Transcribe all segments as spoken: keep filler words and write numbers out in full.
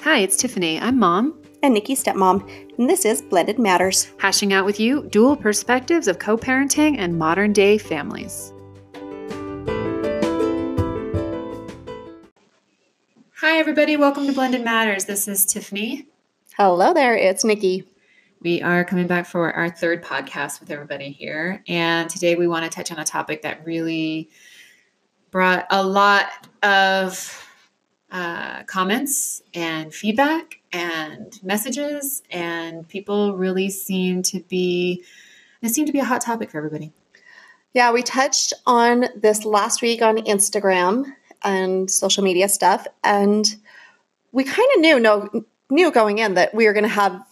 Hi, it's Tiffany. I'm mom. And Nikki, stepmom, and this is Blended Matters. Hashing out with you dual perspectives of co-parenting and modern day families. Hi, everybody. Welcome to Blended Matters. This is Tiffany. Hello there. It's Nikki. We are coming back for our third podcast with everybody here. And today we want to touch on a topic that really brought a lot of uh, comments and feedback and messages, and people really seem to be, it seemed to be a hot topic for everybody. Yeah, we touched on this last week on Instagram and social media stuff, and we kind of knew, no, knew going in that we were going to have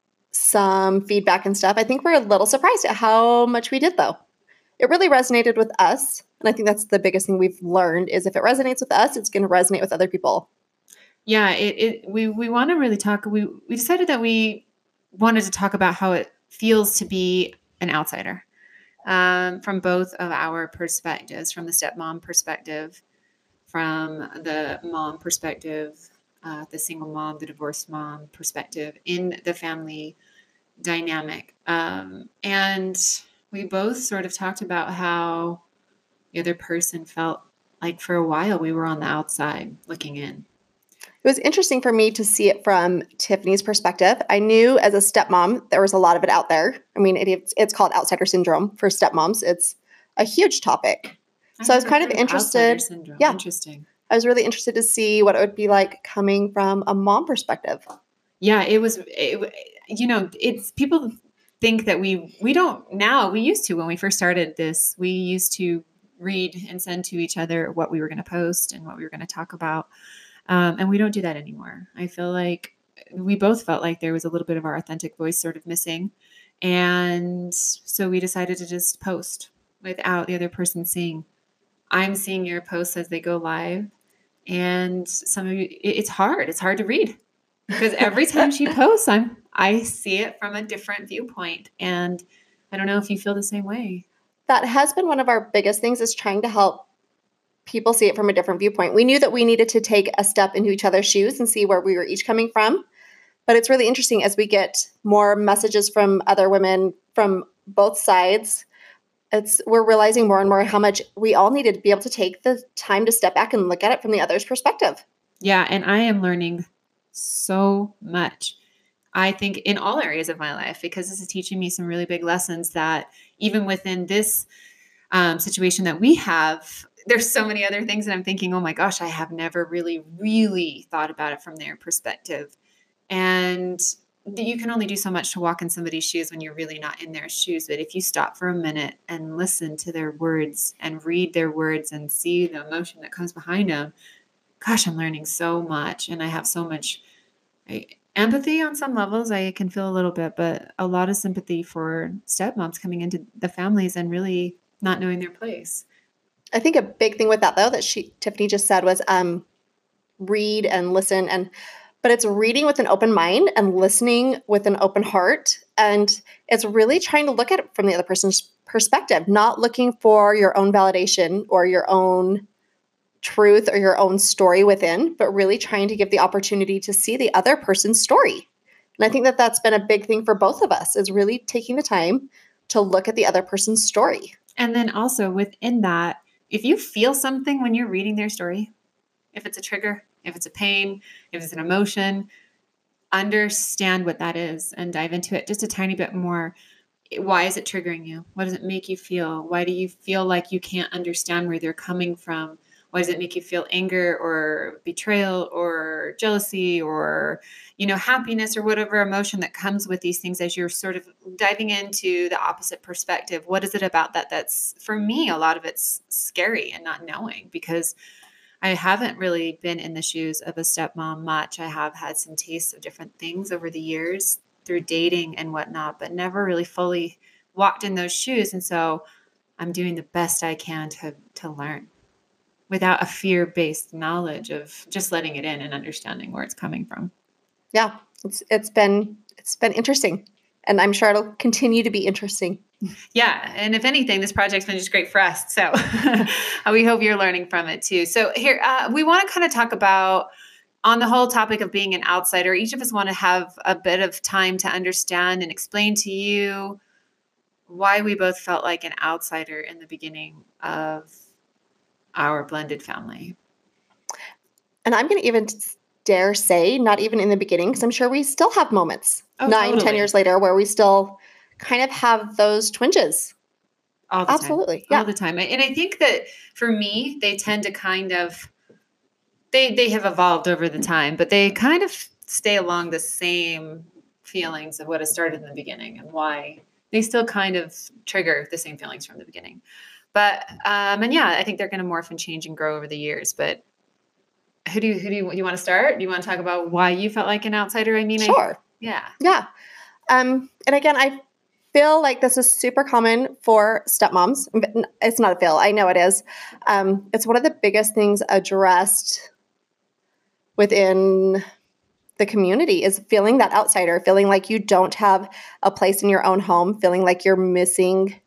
some feedback and stuff. I think we're a little surprised at how much we did, though. It really resonated with us, and I think that's the biggest thing we've learned is if it resonates with us, it's going to resonate with other people. Yeah, it, it we we want to really talk. We we decided that we wanted to talk about how it feels to be an outsider, um, from both of our perspectives, from the stepmom perspective, from the mom perspective, uh, the single mom, the divorced mom perspective in the family dynamic, um, and we both sort of talked about how the other person felt like for a while we were on the outside looking in. It was interesting for me to see it from Tiffany's perspective. I knew as a stepmom, there was a lot of it out there. I mean, it, it's, it's called outsider syndrome for stepmoms. It's a huge topic. I so I was kind of interested. Yeah. Interesting. I was really interested to see what it would be like coming from a mom perspective. Yeah, it was, it, you know, it's people think that we, we don't now, we used to, when we first started this, we used to read and send to each other what we were going to post and what we were going to talk about. Um, and we don't do that anymore. I feel like we both felt like there was a little bit of our authentic voice sort of missing. And so we decided to just post without the other person seeing. I'm seeing your posts as they go live. And some of you, it's hard. It's hard to read because every time she posts, I'm, I see it from a different viewpoint. And I don't know if you feel the same way. That has been one of our biggest things is trying to help people see it from a different viewpoint. We knew that we needed to take a step into each other's shoes and see where we were each coming from. But it's really interesting as we get more messages from other women from both sides. It's we're realizing more and more how much we all needed to be able to take the time to step back and look at it from the other's perspective. Yeah, and I am learning so much. I think in all areas of my life, because this is teaching me some really big lessons that even within this um, situation that we have, there's so many other things that I'm thinking, oh my gosh, I have never really, really thought about it from their perspective. And you can only do so much to walk in somebody's shoes when you're really not in their shoes. But if you stop for a minute and listen to their words and read their words and see the emotion that comes behind them, gosh, I'm learning so much. And I have so much I, empathy on some levels. I can feel a little bit, but a lot of sympathy for stepmoms coming into the families and really not knowing their place. I think a big thing with that, though, that she Tiffany just said was um, read and listen. and But it's reading with an open mind and listening with an open heart. And it's really trying to look at it from the other person's perspective, not looking for your own validation or your own truth or your own story within, but really trying to give the opportunity to see the other person's story. And I think that that's been a big thing for both of us is really taking the time to look at the other person's story. And then also within that, if you feel something when you're reading their story, if it's a trigger, if it's a pain, if it's an emotion, understand what that is and dive into it just a tiny bit more. Why is it triggering you? What does it make you feel? Why do you feel like you can't understand where they're coming from? Why does it make you feel anger or betrayal or jealousy or, you know, happiness or whatever emotion that comes with these things as you're sort of diving into the opposite perspective? What is it about that that's, for me, a lot of it's scary and not knowing because I haven't really been in the shoes of a stepmom much. I have had some tastes of different things over the years through dating and whatnot, but never really fully walked in those shoes. And so I'm doing the best I can to to learn without a fear-based knowledge of just letting it in and understanding where it's coming from. Yeah, it's it's been it's been interesting. And I'm sure it'll continue to be interesting. Yeah. And if anything, this project's been just great for us. So we hope you're learning from it too. So here, uh, we want to kind of talk about on the whole topic of being an outsider, each of us want to have a bit of time to understand and explain to you why we both felt like an outsider in the beginning of our blended family. And I'm going to even dare say, not even in the beginning, because I'm sure we still have moments Oh, nine, totally. ten years later where we still kind of have those twinges. All the Absolutely. time. Yeah. All the time. And I think that for me, they tend to kind of, they, they have evolved over the time, but they kind of stay along the same feelings of what has started in the beginning and why they still kind of trigger the same feelings from the beginning. But, um, and yeah, I think they're going to morph and change and grow over the years. But who do you, who do you, you want to start? Do you want to talk about why you felt like an outsider? I mean, Sure. I, yeah. Yeah. Um, and again, I feel like this is super common for stepmoms. It's not a feel. I know it is. Um, it's one of the biggest things addressed within the community is feeling that outsider, feeling like you don't have a place in your own home, feeling like you're missing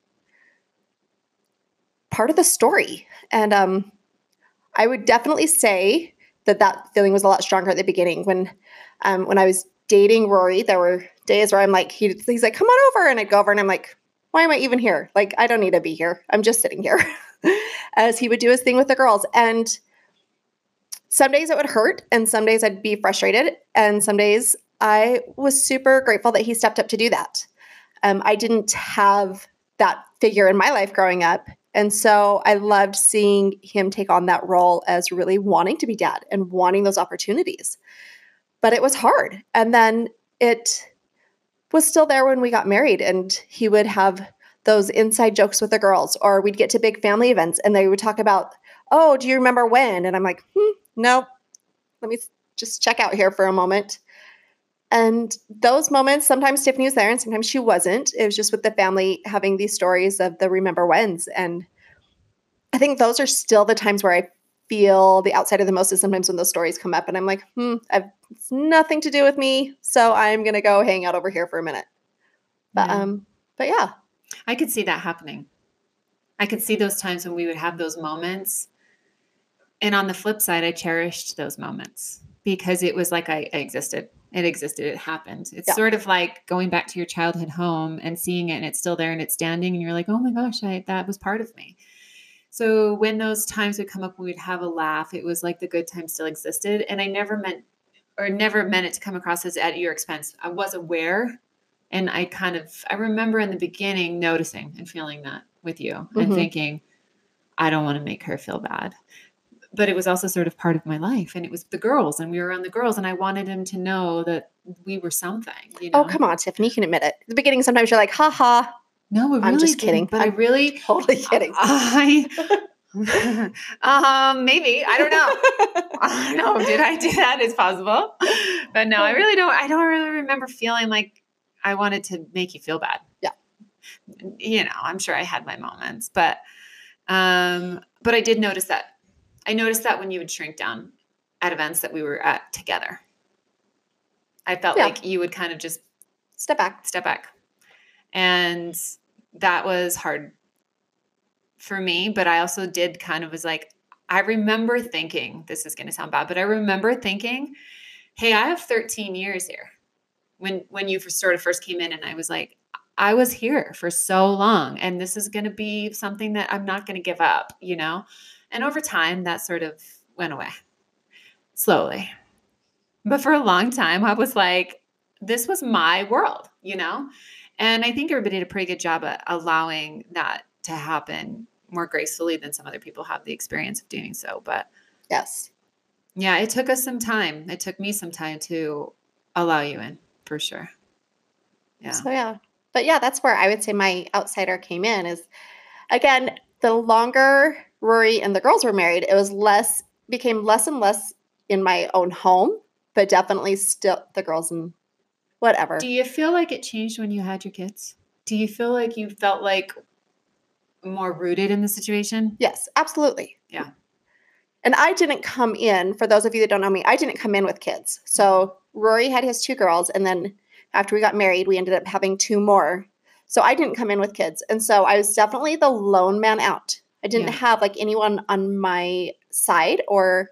part of the story. And um, I would definitely say that that feeling was a lot stronger at the beginning. When um, when I was dating Rory, there were days where I'm like, he, he's like, come on over. And I'd go over and I'm like, why am I even here? Like, I don't need to be here. I'm just sitting here. As he would do his thing with the girls. And some days it would hurt and some days I'd be frustrated. And some days I was super grateful that he stepped up to do that. Um, I didn't have that figure in my life growing up. And so I loved seeing him take on that role as really wanting to be dad and wanting those opportunities. But it was hard. And then it was still there when we got married and he would have those inside jokes with the girls, or we'd get to big family events and they would talk about, oh, do you remember when? And I'm like, hmm, no, let me just check out here for a moment. And those moments, sometimes Tiffany was there and sometimes she wasn't. It was just with the family having these stories of the remember whens. And I think those are still the times where I feel the outsider the most is sometimes when those stories come up and I'm like, hmm, I've, it's nothing to do with me. So I'm going to go hang out over here for a minute. But, Yeah. um, but yeah. I could see that happening. I could see those times when we would have those moments. And on the flip side, I cherished those moments because it was like I, I existed. It existed. It happened. It's Yeah. sort of like going back to your childhood home and seeing it and it's still there and it's standing and you're like, oh my gosh, I, that was part of me. So when those times would come up, we would have a laugh. It was like the good times still existed. And I never meant or never meant it to come across as at your expense. I was aware. And I kind of, I remember in the beginning noticing and feeling that with you and Mhm. thinking, I don't want to make her feel bad. But it was also sort of part of my life. And it was the girls and we were around the girls and I wanted him to know that we were something, you know? Oh, come on, Tiffany, you can admit it. At the beginning, sometimes you're like, ha ha. No, we really I'm just didn't, kidding. But I'm I really, totally kidding. I, um, maybe, I don't know. I don't know. Did I do that? It's possible. But no, I really don't, I don't really remember feeling like I wanted to make you feel bad. Yeah. You know, I'm sure I had my moments, but, um, but I did notice that. I noticed that when you would shrink down at events that we were at together. I felt Yeah. like you would kind of just Step back. step back. And that was hard for me, but I also did kind of was like, I remember thinking, this is going to sound bad, but I remember thinking, hey, I have thirteen years here. When, when you first sort of first came in and I was like, I was here for so long and this is going to be something that I'm not going to give up, you know? And over time that sort of went away slowly. But for a long time, I was like, this was my world, you know? And I think everybody did a pretty good job at allowing that to happen more gracefully than some other people have the experience of doing so. But Yes. yeah, it took us some time. It took me some time to allow you in, for sure. Yeah. So yeah. But yeah, that's where I would say my outsider came in is, again, the longer Rory and the girls were married, it was less, became less and less in my own home, but definitely still the girls and whatever. Do you feel like it changed when you had your kids? Do you feel like you felt like more rooted in the situation? Yes, absolutely. Yeah. And I didn't come in, for those of you that don't know me, I didn't come in with kids. So Rory had his two girls, and then after we got married, we ended up having two more. So I didn't come in with kids. And so I was definitely the lone man out. I didn't Yeah. have like anyone on my side or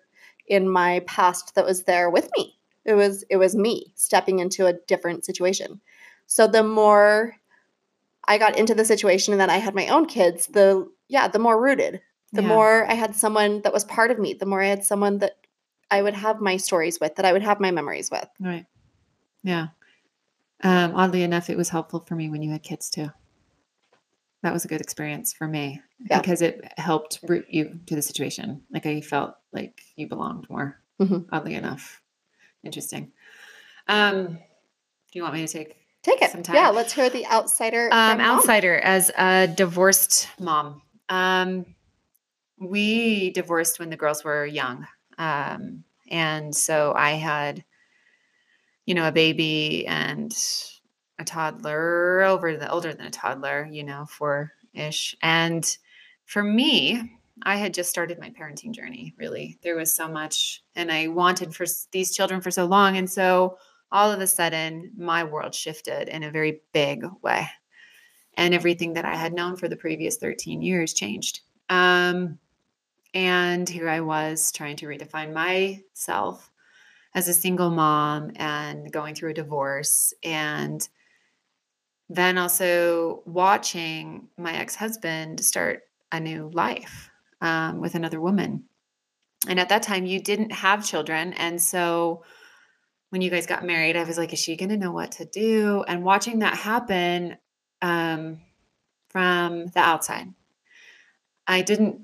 in my past that was there with me. It was it was me stepping into a different situation. So the more I got into the situation and then I had my own kids, the yeah, the more rooted. The Yeah. more I had someone that was part of me, the more I had someone that I would have my stories with, that I would have my memories with. Right. Yeah. Um, oddly enough, it was helpful for me when you had kids too. That was a good experience for me Yeah. because it helped root you to the situation. Like I felt like you belonged more, Mhm. oddly enough. Interesting. Um, do you want me to take Take it. some time? Yeah, let's hear the outsider Um, from mom. outsider as a divorced mom. Um, we divorced when the girls were young. Um, and so I had, you know, a baby and a toddler over the older than a toddler, you know, four-ish. And for me, I had just started my parenting journey, really. There was so much, and I wanted for s- these children for so long. And so all of a sudden, my world shifted in a very big way. And everything that I had known for the previous thirteen years changed. Um, and here I was trying to redefine myself as a single mom and going through a divorce. And then also watching my ex-husband start a new life um, with another woman. And at that time, you didn't have children. And so when you guys got married, I was like, is she going to know what to do? And watching that happen um, from the outside, I didn't,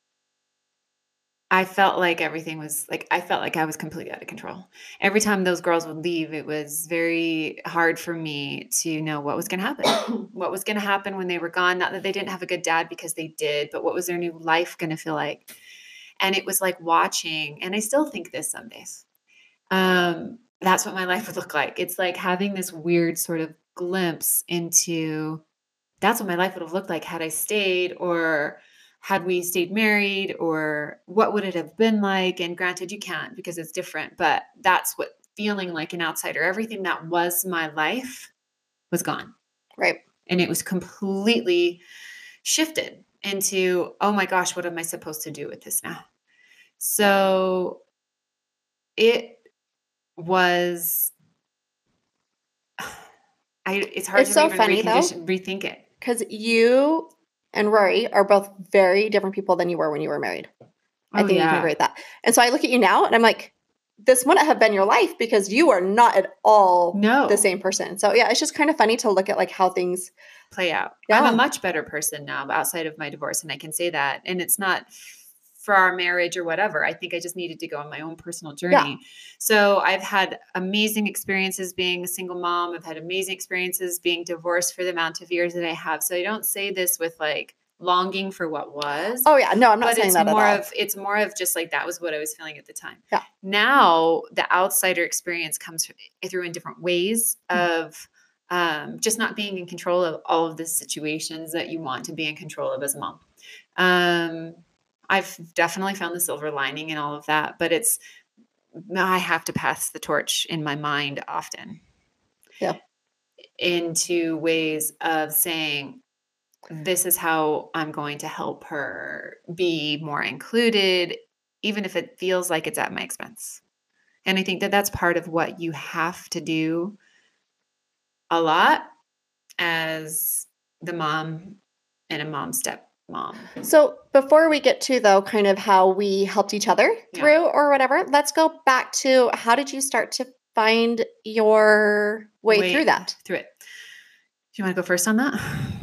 I felt like everything was like, I felt like I was completely out of control. Every time those girls would leave, it was very hard for me to know what was going to happen. What was going to happen when they were gone. Not that they didn't have a good dad, because they did, but what was their new life going to feel like? And it was like watching, and I still think this some days. Um, that's what my life would look like. It's like having this weird sort of glimpse into that's what my life would have looked like had I stayed, or had we stayed married, or what would it have been like? And granted, you can't because it's different, but that's what feeling like an outsider, everything that was my life was gone. Right. And it was completely shifted into, oh my gosh, what am I supposed to do with this now? So it was, I, it's hard It's to so even funny, though. recondition, rethink it. Because you and Rory are both very different people than you were when you were married. I Oh, think you can yeah. agree with that. And so I look at you now and I'm like, this wouldn't have been your life because you are not at all No. the same person. So yeah, it's just kind of funny to look at like how things play out. Yeah. I'm a much better person now outside of my divorce, and I can say that. And it's not for our marriage or whatever. I think I just needed to go on my own personal journey. Yeah. So I've had amazing experiences being a single mom. I've had amazing experiences being divorced for the amount of years that I have. So I don't say this with like longing for what was. Oh yeah, no, I'm not but saying it's that at more all. of it's more of just like that was what I was feeling at the time. Yeah. Now the outsider experience comes through in different ways of um, just not being in control of all of the situations that you want to be in control of as a mom. Um, I've definitely found the silver lining in all of that, but it's I have to pass the torch in my mind often. Yeah. Into ways of saying, this is how I'm going to help her be more included, even if it feels like it's at my expense. And I think that that's part of what you have to do a lot as the mom and a mom step mom. So before we get to though kind of how we helped each other through Yeah. or whatever, let's go back to how did you start to find your way Way through that? Through it. Do you want to go first on that?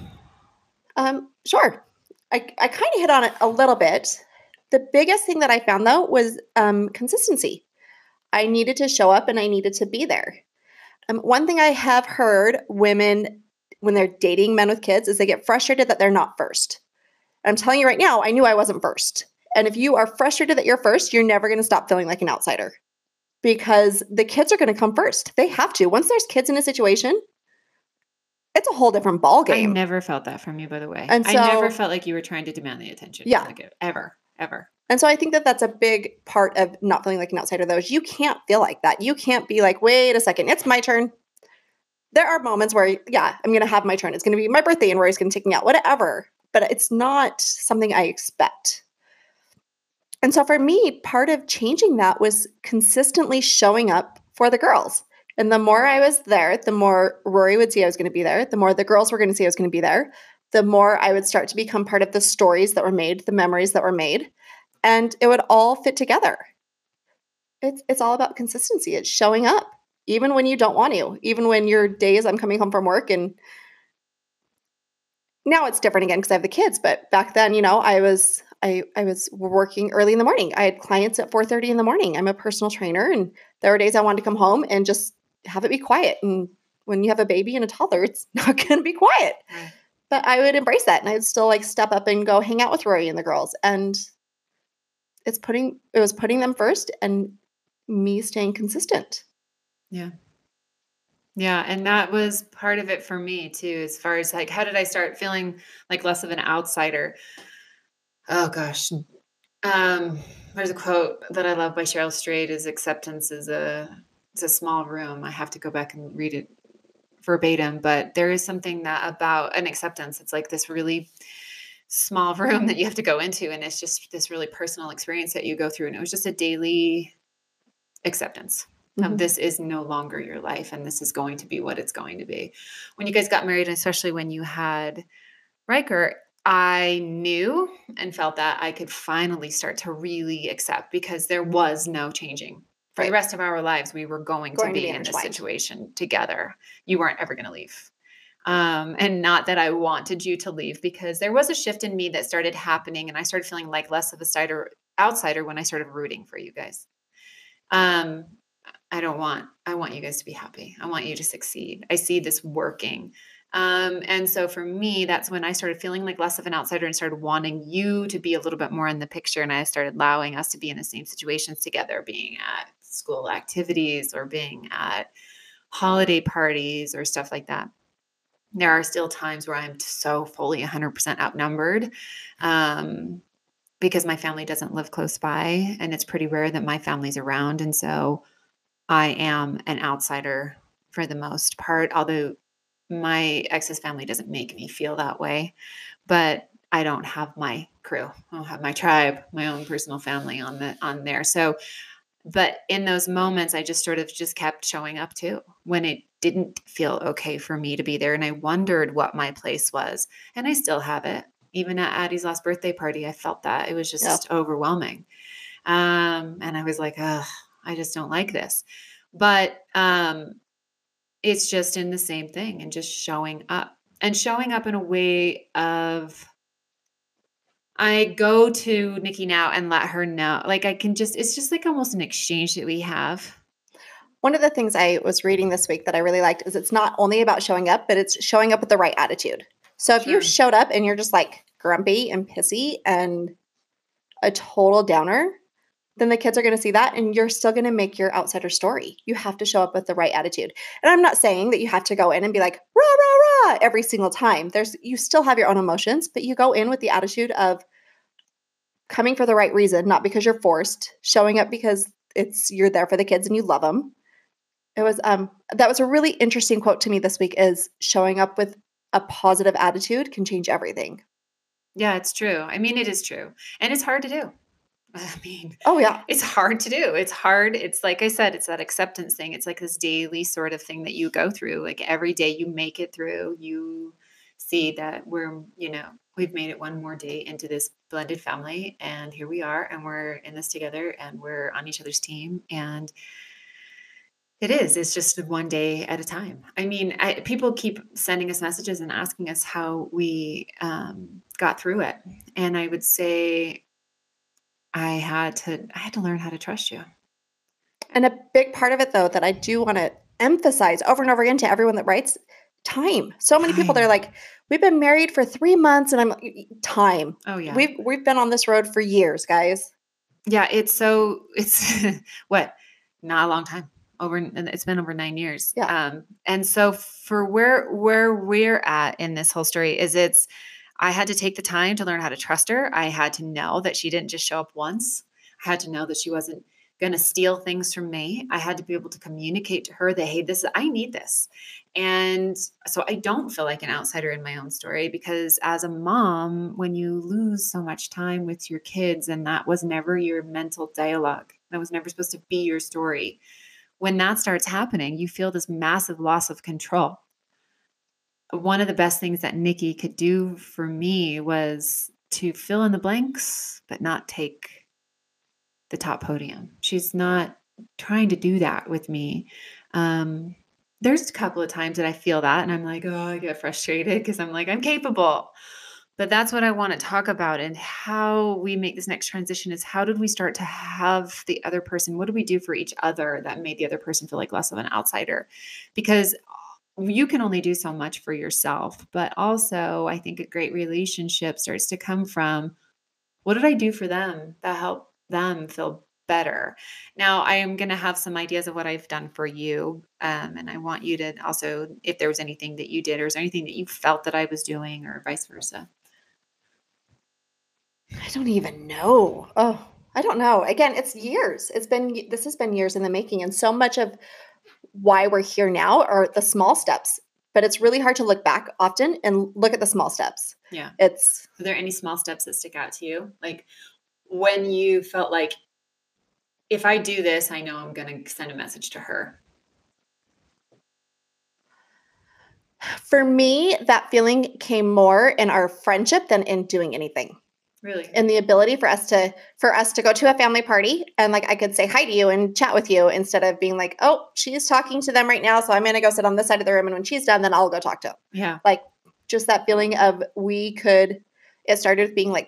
Um, sure. I, I kind of hit on it a little bit. The biggest thing that I found though was um, consistency. I needed to show up and I needed to be there. Um, one thing I have heard women when they're dating men with kids is they get frustrated that they're not first. I'm telling you right now, I knew I wasn't first. And if you are frustrated that you're first, you're never going to stop feeling like an outsider because the kids are going to come first. They have to. Once there's kids in a situation, it's a whole different ball game. I never felt that from you, by the way. And I never so- felt like you were trying to demand the attention. Yeah. Like, ever, ever. And so I think that that's a big part of not feeling like an outsider, though, is you can't feel like that. You can't be like, wait a second, it's my turn. There are moments where, yeah, I'm going to have my turn. It's going to be my birthday and Rory's going to take me out, whatever. But it's not something I expect. And so for me, part of changing that was consistently showing up for the girls. And the more I was there, the more Rory would see I was going to be there, the more the girls were going to see I was going to be there, the more I would start to become part of the stories that were made, the memories that were made, and it would all fit together. It's it's all about consistency. It's showing up, even when you don't want to, even when your days I'm coming home from work, and now it's different again because I have the kids, but back then, you know, I was I I was working early in the morning. I had clients at four thirty in the morning. I'm a personal trainer, and there were days I wanted to come home and just have it be quiet. And when you have a baby and a toddler, it's not going to be quiet. Right. But I would embrace that, and I would still like step up and go hang out with Rory and the girls. And it's putting it was putting them first and me staying consistent. Yeah. Yeah. And that was part of it for me too, as far as like, how did I start feeling like less of an outsider? Oh gosh. Um, there's a quote that I love by Cheryl Strayed is acceptance is a, it's a small room. I have to go back and read it verbatim, but there is something that about an acceptance. It's like this really small room that you have to go into. And it's just this really personal experience that you go through. And it was just a daily acceptance. Um, Mhm. this is no longer your life, and this is going to be what it's going to be. When you guys got married, and especially when you had Riker, I knew and felt that I could finally start to really accept because there was no changing. For the Right. rest of our lives, we were going, Going to to be be in this intertwined. situation together. You weren't ever going to leave. Um, and not that I wanted you to leave, because there was a shift in me that started happening, and I started feeling like less of a outsider, outsider when I started rooting for you guys. Um, I don't want, I want you guys to be happy. I want you to succeed. I see this working. Um, and so for me, that's when I started feeling like less of an outsider and started wanting you to be a little bit more in the picture. And I started allowing us to be in the same situations together, being at school activities or being at holiday parties or stuff like that. There are still times where I'm so fully one hundred percent outnumbered. Um, because my family doesn't live close by, and it's pretty rare that my family's around. And so I am an outsider for the most part, although my ex's family doesn't make me feel that way. But I don't have my crew. I don't have my tribe, my own personal family on the on there. So, but in those moments, I just sort of just kept showing up too when it didn't feel okay for me to be there. And I wondered what my place was. And I still have it. Even at Addie's last birthday party, I felt that. It was Yeah. just overwhelming. Um, and I was like, ugh, I just don't like this. But um, it's just in the same thing and just showing up and showing up in a way of, I go to Nikki now and let her know. Like I can just, it's just like almost an exchange that we have. One of the things I was reading this week that I really liked is it's not only about showing up, but it's showing up with the right attitude. So if Sure. you showed up and you're just like grumpy and pissy and a total downer, then the kids are going to see that and you're still going to make your outsider story. You have to show up with the right attitude. And I'm not saying that you have to go in and be like, rah, rah, rah, every single time. There's, you still have your own emotions, but you go in with the attitude of coming for the right reason, not because you're forced, showing up because it's, you're there for the kids and you love them. It was, um, that was a really interesting quote to me this week is showing up with a positive attitude can change everything. Yeah, it's true. I mean, it is true. And it's hard to do. I mean, Oh yeah. it's hard to do. It's hard. It's like I said, it's that acceptance thing. It's like this daily sort of thing that you go through. Like every day you make it through, you see that we're, you know, we've made it one more day into this blended family. And here we are, and we're in this together, and we're on each other's team. And it is. It's just one day at a time. I mean, I, people keep sending us messages and asking us how we um, got through it. And I would say, I had to I had to learn how to trust you. And a big part of it, though, that I do want to emphasize over and over again to everyone that writes, time. So many people, they're Time. like, we've been married for three months, and I'm like, time. Oh, yeah. We've we've been on this road for years, guys. Yeah, it's so it's what? Not a long time. Over it's been over nine years. Yeah. Um, and so for where where we're at in this whole story is it's I had to take the time to learn how to trust her. I had to know that she didn't just show up once. I had to know that she wasn't going to steal things from me. I had to be able to communicate to her that, hey, this, I need this. And so I don't feel like an outsider in my own story, because as a mom, when you lose so much time with your kids and that was never your mental dialogue, that was never supposed to be your story. When that starts happening, you feel this massive loss of control. One of the best things that Nikki could do for me was to fill in the blanks, but not take the top podium. She's not trying to do that with me. Um, there's a couple of times that I feel that and I'm like, oh, I get frustrated because I'm like, I'm capable. But that's what I want to talk about, and how we make this next transition is, how did we start to have the other person? What did we do for each other that made the other person feel like less of an outsider? Because you can only do so much for yourself, but also I think a great relationship starts to come from, what did I do for them that helped them feel better? Now, I am going to have some ideas of what I've done for you. Um, and I want you to also, if there was anything that you did, or is there anything that you felt that I was doing, or vice versa? I don't even know. Oh, I don't know. Again, it's years. It's been, this has been years in the making. And so much of why we're here now are the small steps, but it's really hard to look back often and look at the small steps. Yeah. It's, Are there any small steps that stick out to you? Like when you felt like, if I do this, I know I'm going to send a message to her. For me, that feeling came more in our friendship than in doing anything. Really? And the ability for us to for us to go to a family party and like I could say hi to you and chat with you, instead of being like, oh, she's talking to them right now, so I'm going to go sit on this side of the room, and when she's done, then I'll go talk to them. Yeah. Like just that feeling of, we could, it started with being like,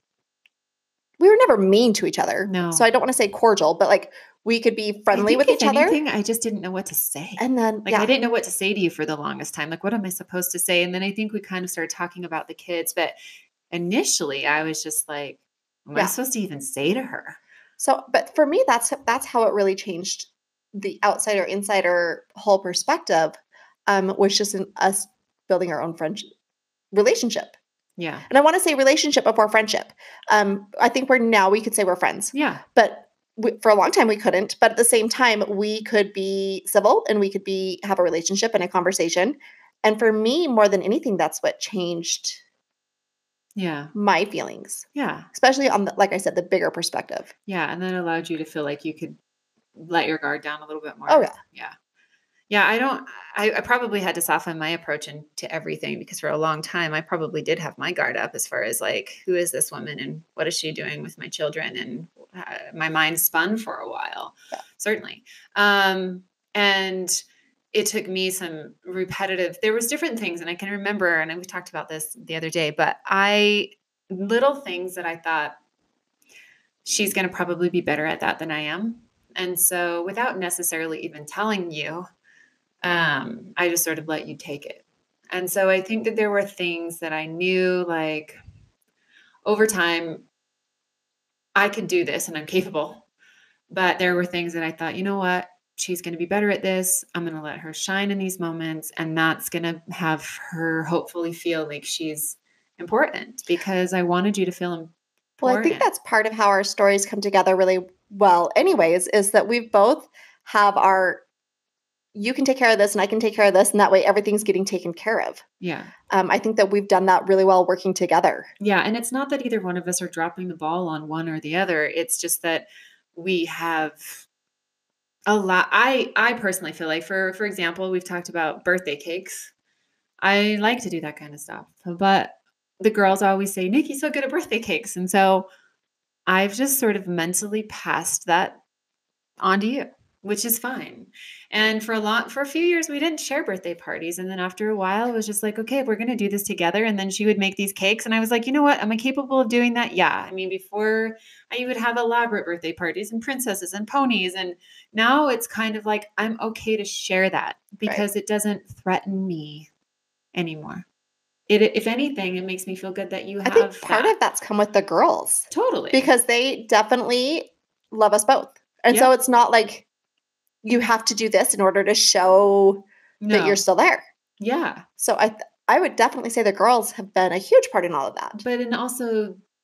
we were never mean to each other. No. So I don't want to say cordial, but like we could be friendly I think with if each anything, other. I just didn't know what to say. And then like yeah. I didn't know what to say to you for the longest time. Like, what am I supposed to say? And then I think we kind of started talking about the kids, but initially I was just like, what am Yeah. I supposed to even say to her? So, but for me, that's that's how it really changed the outsider insider whole perspective. Um, was just in us building our own friendship relationship. Yeah. And I want to say relationship before friendship. Um, I think we're now we could say we're friends. Yeah. But we, for a long time we couldn't. But at the same time, we could be civil and we could be have a relationship and a conversation. And for me, more than anything, that's what changed. Yeah. My feelings. Yeah. Especially on the, like I said, the bigger perspective. Yeah. And then it allowed you to feel like you could let your guard down a little bit more. Oh yeah. Yeah. Yeah. I don't, I, I probably had to soften my approach into everything, because for a long time, I probably did have my guard up as far as like, who is this woman and what is she doing with my children? And uh, my mind spun for a while, yeah. Certainly. Um, and it took me some repetitive, there was different things. And I can remember, and we talked about this the other day, but I, little things that I thought, she's going to probably be better at that than I am. And so without necessarily even telling you, um, I just sort of let you take it. And so I think that there were things that I knew, like over time, I could do this and I'm capable. But there were things that I thought, you know what? She's going to be better at this. I'm going to let her shine in these moments. And that's going to have her hopefully feel like she's important, because I wanted you to feel important. Well, I think that's part of how our stories come together really well anyways, is that we both have our, you can take care of this and I can take care of this. And that way everything's getting taken care of. Yeah. Um, I think that we've done that really well working together. Yeah. And it's not that either one of us are dropping the ball on one or the other. It's just that we have a lot. I, I personally feel like, for, for example, we've talked about birthday cakes. I like to do that kind of stuff, but the girls always say, Nikki's so good at birthday cakes. And so I've just sort of mentally passed that onto you, which is fine. And for a lot, for a few years, we didn't share birthday parties. And then after a while, it was just like, okay, we're going to do this together. And then she would make these cakes. And I was like, you know what? Am I capable of doing that? Yeah. I mean, before I would have elaborate birthday parties and princesses and ponies. And now it's kind of like, I'm okay to share that, because right. It doesn't threaten me anymore. It, if anything, it makes me feel good that you have. I think part that. of that's come with the girls. Totally. Because they definitely love us both. And yeah. So it's not like you have to do this in order to show no. that you're still there. Yeah. So I th- I would definitely say the girls have been a huge part in all of that. But and also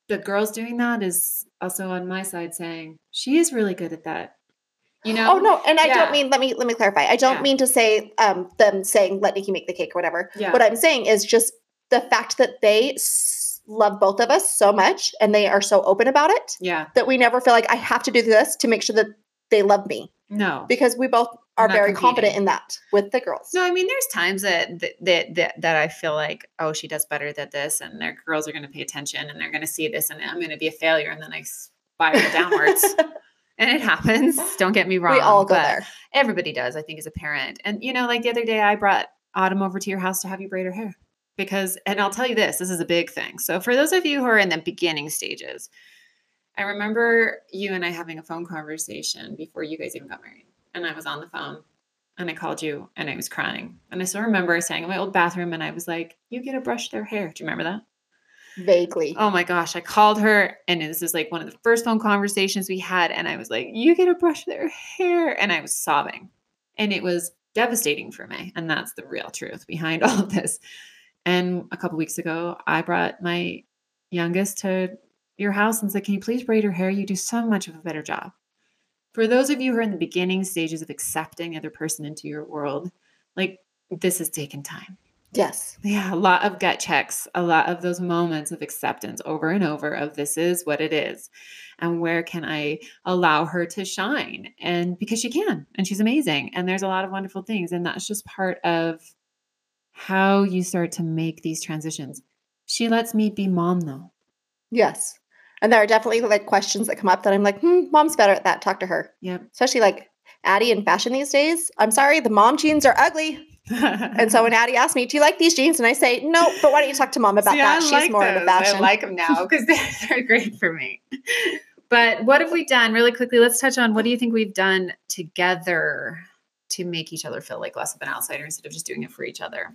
the girls doing that is also on my side saying, she is really good at that. You know? Oh no, and I Yeah. don't mean let me let me clarify. I don't Yeah. mean to say um them saying let Nikki make the cake or whatever. Yeah. What I'm saying is just the fact that they s- love both of us so much and they are so open about it Yeah. that we never feel like I have to do this to make sure that they love me No. because we both We're are not very competing. confident in that with the girls. No, I mean, there's times that that that that, that I feel like, oh, she does better at this, and their girls are going to pay attention, and they're going to see this, and I'm going to be a failure, and then I spiral downwards. And it happens. Don't get me wrong. We all go but there. Everybody does, I think, as a parent. And you know, like the other day, I brought Autumn over to your house to have you braid her hair because, and I'll tell you this: this is a big thing. So for those of you who are in the beginning stages, I remember you and I having a phone conversation before you guys even got married, and I was on the phone. And I called you and I was crying. And I still remember saying in my old bathroom and I was like, you get to brush their hair. Do you remember that? Vaguely. Oh my gosh. I called her and this is like one of the first phone conversations we had. And I was like, you get to brush their hair. And I was sobbing. And it was devastating for me. And that's the real truth behind all of this. And a couple weeks ago, I brought my youngest to your house and said, can you please braid her hair? You do so much of a better job. For those of you who are in the beginning stages of accepting the other person into your world, like this has taken time. Yes. Yeah, a lot of gut checks, a lot of those moments of acceptance over and over of this is what it is. And where can I allow her to shine? And because she can, and she's amazing. And there's a lot of wonderful things. And that's just part of how you start to make these transitions. She lets me be mom though. Yes. And there are definitely like questions that come up that I'm like, hmm, mom's better at that. Talk to her. Yep. Especially like Addie in fashion these days. I'm sorry, the mom jeans are ugly. And so when Addie asks me, do you like these jeans? And I say, no, but why don't you talk to mom about See, that? I She's like more those. into fashion. I like them now because they're great for me. But what have we done really quickly? Let's touch on what do you think we've done together to make each other feel like less of an outsider instead of just doing it for each other?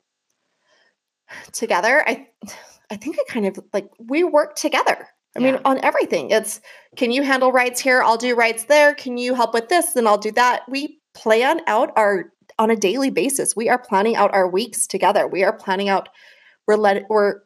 Together, I I think I kind of like we work together. I Yeah. mean, on everything. It's can you handle rights here? I'll do rights there. Can you help with this? Then I'll do that. We plan out our on a daily basis. We are planning out our weeks together. We are planning out we're let we're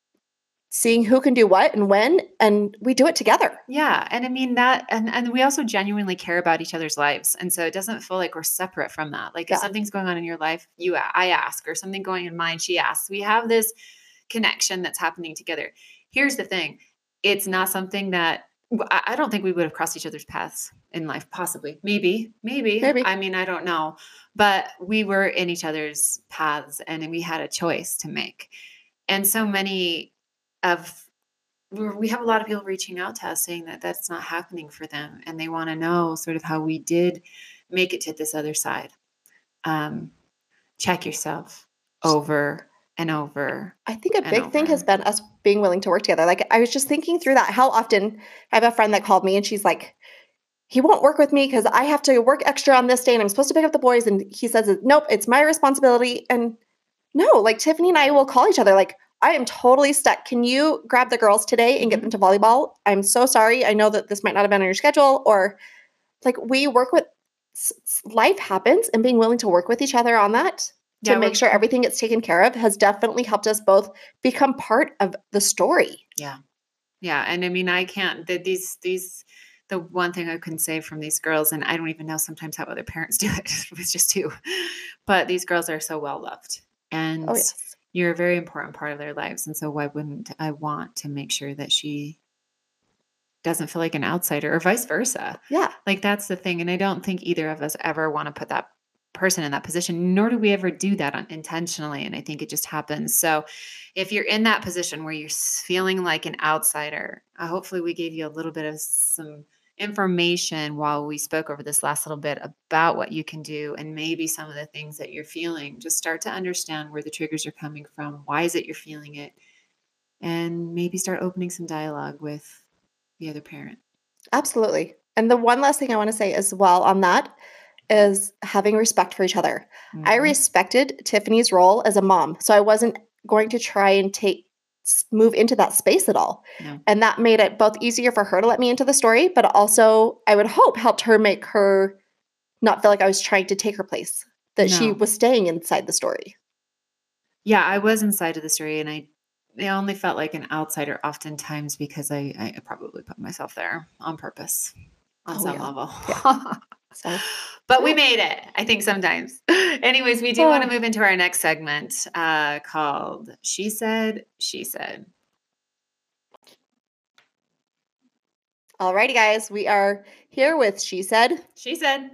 seeing who can do what and when, and we do it together. Yeah. And I mean that, and, and we also genuinely care about each other's lives. And so it doesn't feel like we're separate from that. Like if Yeah. something's going on in your life, you, I ask, or something going in mine, she asks. We have this connection that's happening together. Here's the thing. It's not something that, I I don't think we would have crossed each other's paths in life. Possibly. Maybe, maybe, Maybe. I mean, I don't know, but we were in each other's paths and we had a choice to make. And so many of we're- we have a lot of people reaching out to us saying that that's not happening for them. And they want to know sort of how we did make it to this other side. Um, check yourself over and over. I think a and big thing has over. been us being willing to work together. Like I was just thinking through that. How often I have a friend that called me and she's like, he won't work with me because I have to work extra on this day and I'm supposed to pick up the boys. And he says, nope, it's my responsibility. And no, like Tiffany and I will call each other like, I am totally stuck. Can you grab the girls today and get them to volleyball? I'm so sorry. I know that this might not have been on your schedule. Or like we work with life happens and being willing to work with each other on that to Yeah, make we're- sure everything gets taken care of has definitely helped us both become part of the story. Yeah. Yeah. And I mean, I can't, the, these, these, the one thing I couldn't say from these girls, and I don't even know sometimes how other parents do it, it's just two, but these girls are so well loved. And Oh, yes. you're a very important part of their lives. And so why wouldn't I want to make sure that she doesn't feel like an outsider or vice versa? Yeah. Like that's the thing. And I don't think either of us ever want to put that person in that position, nor do we ever do that un- intentionally. And I think it just happens. So if you're in that position where you're s- feeling like an outsider, uh, hopefully we gave you a little bit of some information while we spoke over this last little bit about what you can do and maybe some of the things that you're feeling. Just start to understand where the triggers are coming from. Why is it you're feeling it? And maybe start opening some dialogue with the other parent. Absolutely. And the one last thing I want to say as well on that is having respect for each other. I Mhm. respected Tiffany's role as a mom, so I wasn't going to try and take s- move into that space at all. No. And that made it both easier for her to let me into the story, but also I would hope helped her make her not feel like I was trying to take her place, that she No. was staying inside the story. Yeah, I was inside of the story and I I only felt like an outsider oftentimes because I, I probably put myself there on purpose on Oh, some yeah. level. Yeah. So, But we yeah. made it, I think sometimes. Anyways, we do want to Oh. move into our next segment uh, called She Said, She Said. Alrighty, guys. We are here with She Said. She Said.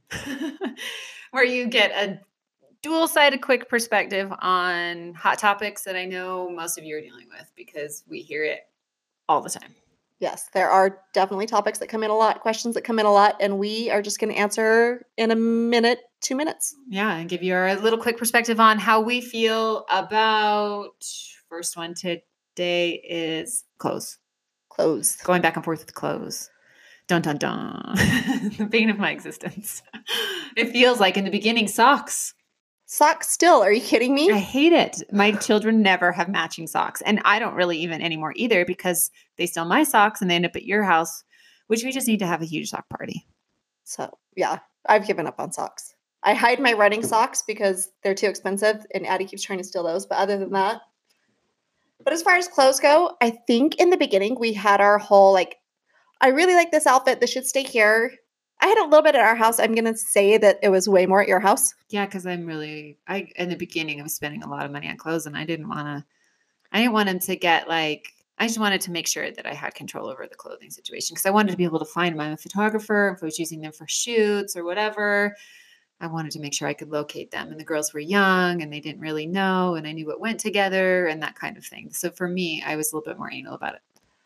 Where you get a dual-sided quick perspective on hot topics that I know most of you are dealing with because we hear it all the time. Yes, there are definitely topics that come in a lot, questions that come in a lot, and we are just going to answer in a minute, two minutes. Yeah, and give you our little quick perspective on how we feel about first one today is clothes. Clothes. Going back and forth with clothes. Dun dun dun. The bane of my existence. It feels like in the beginning socks. Socks still. Are you kidding me? I hate it. My children never have matching socks. And I don't really even anymore either because they steal my socks and they end up at your house, which we just need to have a huge sock party. So, yeah, I've given up on socks. I hide my running socks because they're too expensive, and Addie keeps trying to steal those. But other than that, but as far as clothes go, I think in the beginning we had our whole like, I really like this outfit. This should stay here. I had a little bit at our house. I'm going to say that it was way more at your house. Yeah, because I'm really, I in the beginning I was spending a lot of money on clothes, and I didn't want to. I didn't want him to get like. I just wanted to make sure that I had control over the clothing situation because I wanted to be able to find them. I'm a photographer. If I was using them for shoots or whatever, I wanted to make sure I could locate them. And the girls were young and they didn't really know, and I knew what went together and that kind of thing. So for me, I was a little bit more anal about it.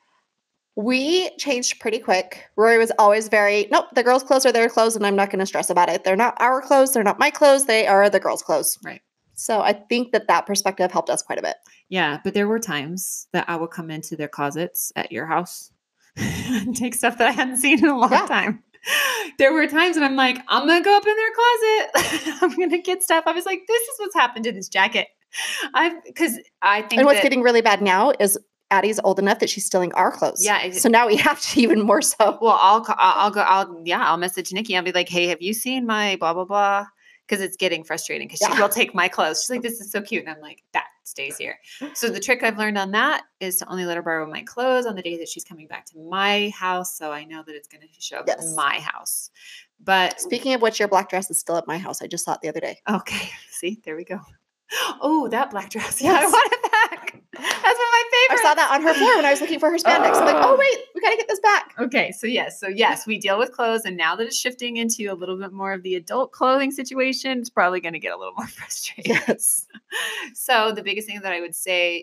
We changed pretty quick. Rory was always very, nope, the girls' clothes are their clothes, and I'm not going to stress about it. They're not our clothes. They're not my clothes. They are the girls' clothes. Right. So I think that that perspective helped us quite a bit. Yeah, but there were times that I would come into their closets at your house and take stuff that I hadn't seen in a long Yeah. time. There were times when I'm like, I'm going to go up in their closet. I'm going to get stuff. I was like, this is what's happened to this jacket. I've, because I think And what's that, getting really bad now is Addie's old enough that she's stealing our clothes. Yeah, it- so now we have to even more so. well, I'll, ca- I'll I'll go, I'll, yeah, I'll message Nikki. I'll be like, hey, have you seen my blah, blah, blah? Because it's getting frustrating because she Yeah. will take my clothes. She's like, this is so cute. And I'm like, that stays here. So the trick I've learned on that is to only let her borrow my clothes on the day that she's coming back to my house. So I know that it's going to show up Yes. at my house. But Speaking of which, your black dress is still at my house. I just saw it the other day. okay, see, there we go. Oh, that black dress. Yeah, I Yes. want it back. That's one of my I favorites. saw that on her floor when I was looking for her spandex. I'm like, oh, wait, we got to get this back. Okay, so yes, so yes, we deal with clothes, and now that it's shifting into a little bit more of the adult clothing situation, it's probably going to get a little more frustrating. Yes. So the biggest thing that I would say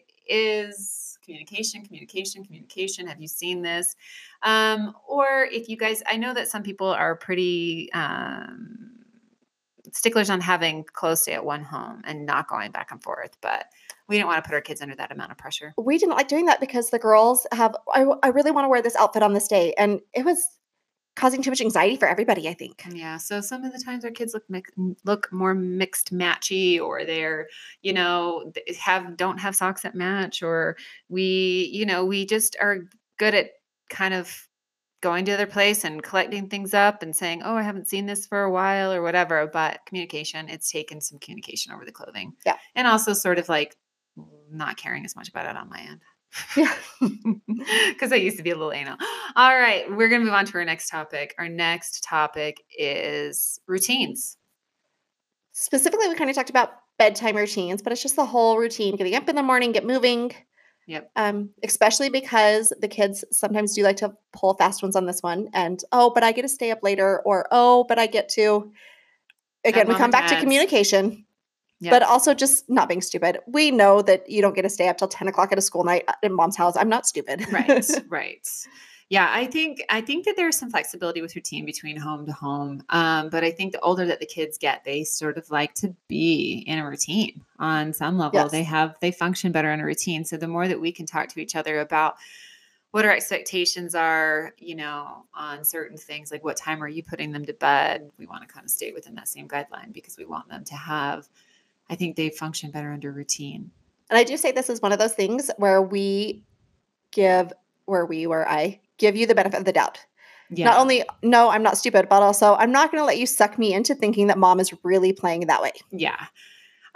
is communication, communication, communication. Have you seen this? Um, or if you guys, I know that some people are pretty um, sticklers on having clothes stay at one home and not going back and forth, but we didn't want to put our kids under that amount of pressure. We didn't like doing that because the girls have, I, I really want to wear this outfit on this day. And it was causing too much anxiety for everybody, I think. Yeah. So some of the times our kids look mix, look more mixed matchy, or they're, you know, have don't have socks that match, or we, you know, we just are good at kind of going to their place and collecting things up and saying, oh, I haven't seen this for a while or whatever. But communication, it's taken some communication over the clothing. Yeah. And also sort of like not caring as much about it on my end. Yeah. Because I used to be a little anal. All right. We're going to move on to our next topic. Our next topic is routines. Specifically, we kind of talked about bedtime routines, but it's just the whole routine, getting up in the morning, get moving. Yep. Um, especially because the kids sometimes do like to pull fast ones on this one. And, oh, but I get to stay up later, or, oh, but I get to, again, we mom come and back to dads. communication. Yep. But also just not being stupid. We know that you don't get to stay up till ten o'clock at a school night at mom's house. I'm not stupid. Right. Right. Yeah, I think I think that there's some flexibility with routine between home to home. Um, but I think the older that the kids get, they sort of like to be in a routine on some level. Yes. They have they function better in a routine. So the more that we can talk to each other about what our expectations are, you know, on certain things, like what time are you putting them to bed? We want to kind of stay within that same guideline because we want them to have, I think they function better under routine. And I do say this is one of those things where we give, where we, where I give you the benefit of the doubt. Yeah. Not only, no, I'm not stupid, but also I'm not going to let you suck me into thinking that mom is really playing that way. Yeah.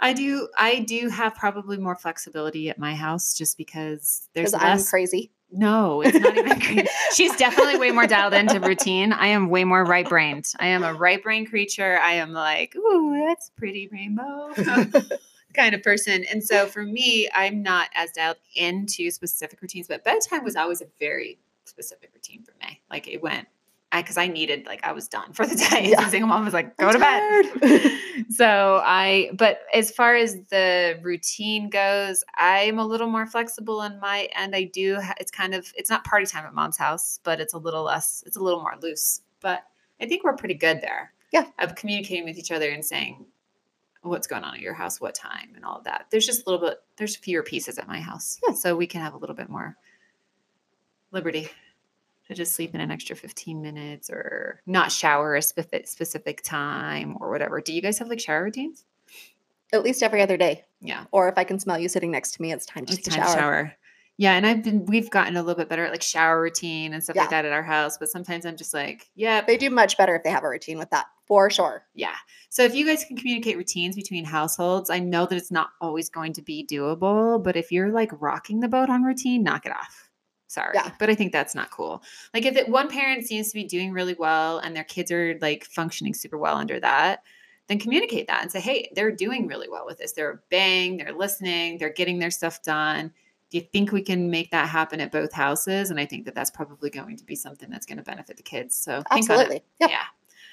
I do. I do have probably more flexibility at my house just because there's Because less. I'm crazy. No, it's not even crazy. She's definitely way more dialed into routine. I am way more right brained. I am a right brain creature. I am like, ooh, that's pretty rainbow kind of person. And so for me, I'm not as dialed into specific routines, but bedtime was always a very specific routine for me. Like it went, I, cause I needed, like, I was done for the day. Yeah. So single mom was like, go I'm to bed. tired. So I, but as far as the routine goes, I'm a little more flexible on my end. I do, ha- it's kind of, it's not party time at mom's house, but it's a little less, it's a little more loose, but I think we're pretty good there. Yeah. Of communicating with each other and saying, what's going on at your house, what time, and all of that. There's just a little bit, there's fewer pieces at my house. Yeah. So we can have a little bit more liberty to just sleep in an extra fifteen minutes or not shower a specific, specific time or whatever. Do you guys have like shower routines? At least every other day. Yeah. Or if I can smell you sitting next to me, it's time to It's take a time shower. to shower. Yeah. And I've been, we've gotten a little bit better at like shower routine and stuff Yeah. like that at our house. But sometimes I'm just like, yeah. They do much better if they have a routine with that, for sure. Yeah. So if you guys can communicate routines between households, I know that it's not always going to be doable, but if you're like rocking the boat on routine, knock it off. Sorry. Yeah. But I think that's not cool. Like if it, one parent seems to be doing really well and their kids are like functioning super well under that, then communicate that and say, hey, they're doing really well with this. They're obeying, they're listening, they're getting their stuff done. Do you think we can make that happen at both houses? And I think that that's probably going to be something that's going to benefit the kids. So think on it. Absolutely. Yep. Yeah.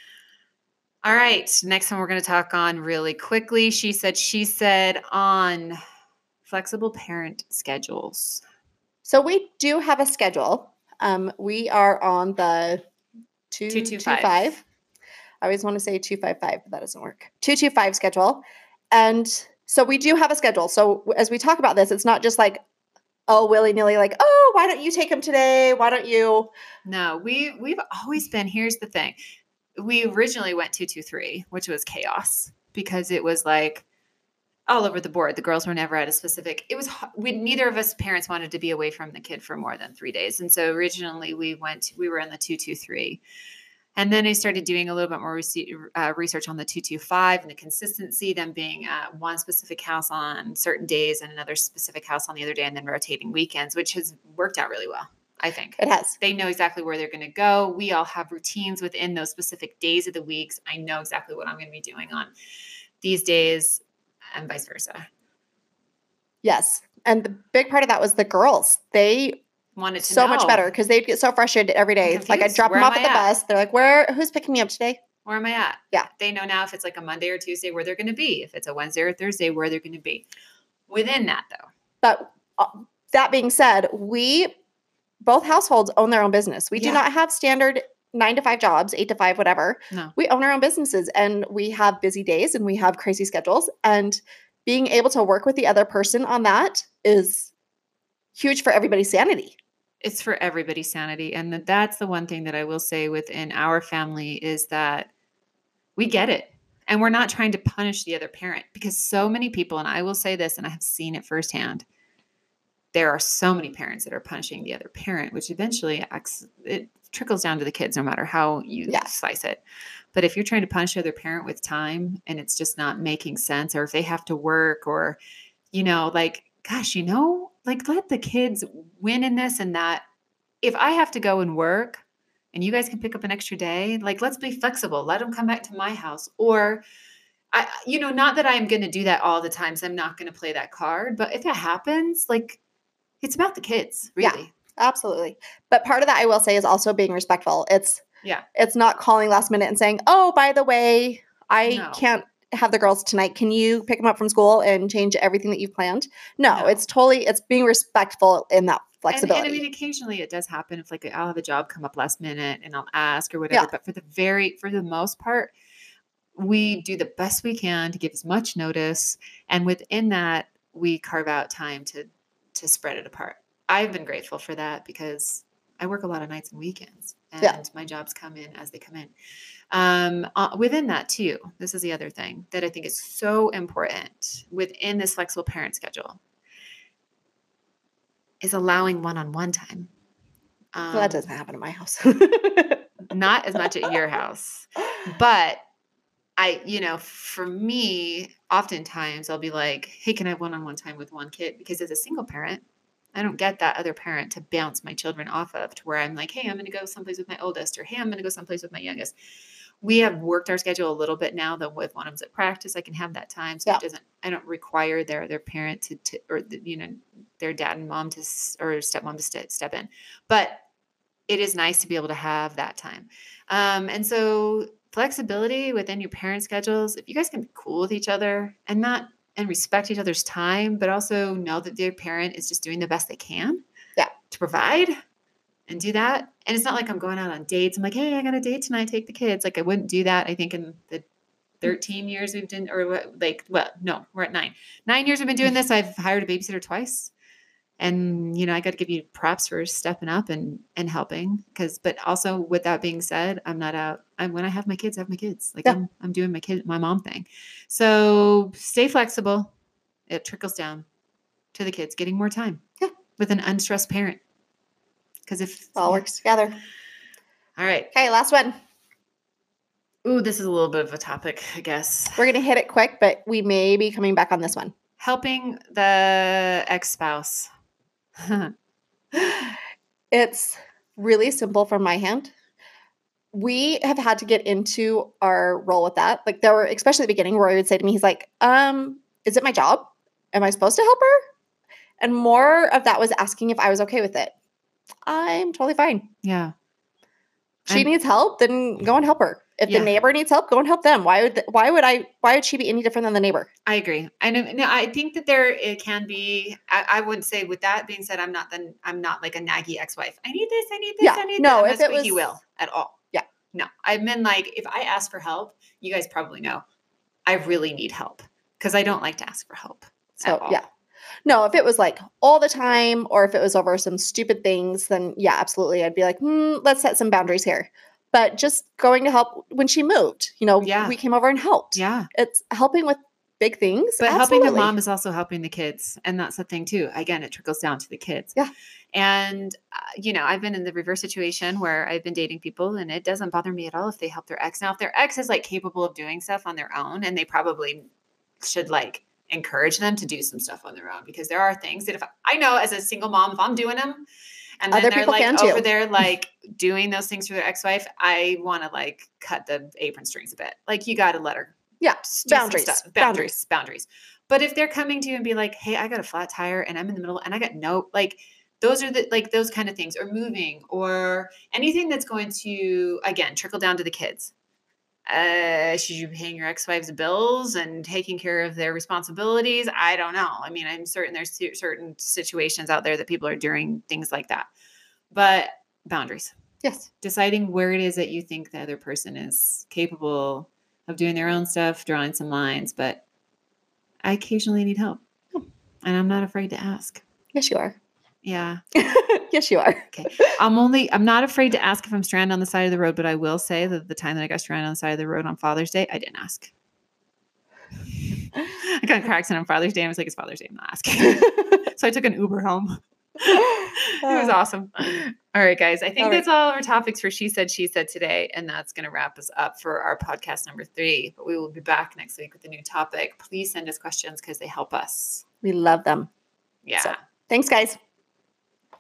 All right. Next one we're going to talk on really quickly. She said, she said on flexible parent schedules. So we do have a schedule. Um, we are on the two Two, two, two five. five. I always want to say two five five, but that doesn't work. two two five schedule. And so we do have a schedule. So as we talk about this, it's not just like, oh, willy-nilly, like, oh, why don't you take him today? Why don't you? No, we, we've always been, here's the thing. We originally went two two three, which was chaos because it was like all over the board. The girls were never at a specific, it was, we, neither of us parents wanted to be away from the kid for more than three days. And so originally we went, we were in the two two three. And then I started doing a little bit more rece- uh, research on the two two five and the consistency, them being at one specific house on certain days and another specific house on the other day, and then rotating weekends, which has worked out really well, I think. It has. They know exactly where they're going to go. We all have routines within those specific days of the weeks. I know exactly what I'm going to be doing on these days and vice versa. Yes. And the big part of that was the girls. They Wanted to so know. much better because they'd get so frustrated every day. I'm Like I'd confused. drop Where them am off at I the at? bus. They're like, "Where? Who's picking me up today?" Where am I at? Yeah. They know now if it's like a Monday or Tuesday where they're going to be. If it's a Wednesday or Thursday, where they're going to be. Within that, though. But uh, that being said, we both households own their own business. We Yeah. do not have standard nine to five jobs, eight to five, whatever. No. We own our own businesses and we have busy days and we have crazy schedules. And being able to work with the other person on that is huge for everybody's sanity. It's for everybody's sanity. And that that's the one thing that I will say within our family is that we get it. And we're not trying to punish the other parent because so many people, and I will say this, and I have seen it firsthand, there are so many parents that are punishing the other parent, which eventually acts, it trickles down to the kids no matter how you Yeah. slice it. But if you're trying to punish the other parent with time and it's just not making sense, or if they have to work or, you know, like, gosh, you know, like let the kids win in this and that. If I have to go and work and you guys can pick up an extra day, like let's be flexible. Let them come back to my house. Or, I, you know, not that I'm going to do that all the time. So I'm not going to play that card. But if that happens, like it's about the kids, really. Yeah. Absolutely. But part of that I will say is also being respectful. It's Yeah. it's not calling last minute and saying, "Oh, by the way, I No. can't have the girls tonight. Can you pick them up from school and change everything that you've planned?" No, No. it's totally it's being respectful in that And, flexibility. and I mean, occasionally it does happen if like I'll have a job come up last minute and I'll ask or whatever. Yeah. But for the very, for the most part, we do the best we can to give as much notice. And within that, we carve out time to, to spread it apart. I've been grateful for that because I work a lot of nights and weekends and Yeah. my jobs come in as they come in. Um, uh, within that too, this is the other thing that I think is so important within this flexible parent schedule is allowing one-on-one time. Um, Well, that doesn't happen at my house. not as much at your house, but I, you know, for me, oftentimes I'll be like, hey, can I have one-on-one time with one kid? Because as a single parent, I don't get that other parent to bounce my children off of to where I'm like, hey, I'm going to go someplace with my oldest, or hey, I'm going to go someplace with my youngest. We have worked our schedule a little bit now that with one of them's at practice, I can have that time. So Yeah. it doesn't, I don't require their, their parent to, to or, the, you know, their dad and mom to, or stepmom to st- step in. But it is nice to be able to have that time. Um, and so flexibility within your parent schedules, if you guys can be cool with each other and not, and respect each other's time, but also know that their parent is just doing the best they can Yeah. to provide and do that. And it's not like I'm going out on dates. I'm like, hey, I got a date tonight. Take the kids. Like I wouldn't do that. I think in the thirteen years we've done, or what, like, well, no, we're at nine, nine years we've been doing this. I've hired a babysitter twice. And, you know, I got to give you props for stepping up and, and helping because, but also with that being said, I'm not out. I'm, when I have my kids, I have my kids. Like Yeah. I'm, I'm doing my kid, my mom thing. So stay flexible. It trickles down to the kids getting more time Yeah. with an unstressed parent. Cause if It all works together. All right. Okay. Last one. Ooh, this is a little bit of a topic, I guess. We're going to hit it quick, but we may be coming back on this one. Helping the ex-spouse. It's really simple from my hand. We have had to get into our role with that. Like there were, especially at the beginning, where he would say to me, he's like, um, is it my job? Am I supposed to help her? And more of that was asking if I was okay with it. I'm totally fine. Yeah. She I'm- needs help, then go and help her. If Yeah. the neighbor needs help, go and help them. Why would th- why would I why would she be any different than the neighbor? I agree. I know. No, I think that there it can be. I, I would say, with that being said, I'm not the I'm not like a naggy ex-wife. I need this. I need this. Yeah. I need No, that. I'm if not it squeaky was- will at all. Yeah. No, I've been like, if I ask for help, you guys probably know, I really need help because I don't like to ask for help. So at all. yeah. No, if it was like all the time or if it was over some stupid things, then yeah, absolutely. I'd be like, hmm, let's set some boundaries here. But just going to help when she moved, you know, Yeah. we came over and helped. Yeah. It's helping with big things. But helping the absolutely. mom is also helping the kids. And that's the thing too. Again, it trickles down to the kids. Yeah. And, uh, you know, I've been in the reverse situation where I've been dating people and it doesn't bother me at all if they help their ex. Now, if their ex is like capable of doing stuff on their own, and they probably should like encourage them to do some stuff on their own, because there are things that if I know as a single mom, if I'm doing them and then Other they're people like can over too. there, like doing those things for their ex-wife, I want to like cut the apron strings a bit. Like you got to let her Yeah. just do some Boundaries. stuff. Boundaries. boundaries, boundaries. But if they're coming to you and be like, hey, I got a flat tire and I'm in the middle and I got no, like those are the, like those kind of things, or moving, or anything that's going to, again, trickle down to the kids. Uh, should you be paying your ex-wife's bills and taking care of their responsibilities? I don't know. I mean, I'm certain there's cer- certain situations out there that people are doing things like that, but boundaries, Yes. deciding where it is that you think the other person is capable of doing their own stuff, drawing some lines, but I occasionally need help and I'm not afraid to ask. Yes, you are. Yeah. Yes, you are. Okay. I'm only, I'm not afraid to ask if I'm stranded on the side of the road, but I will say that the time that I got stranded on the side of the road on Father's Day, I didn't ask. I got in a car accident on Father's Day and I was like, it's Father's Day, I'm not asking. So I took an Uber home. It was awesome. All right, guys. I think All right. that's all our topics for She Said, She Said today. And that's going to wrap us up for our podcast number three. But we will be back next week with a new topic. Please send us questions because they help us. We love them. Yeah. So- Thanks, guys.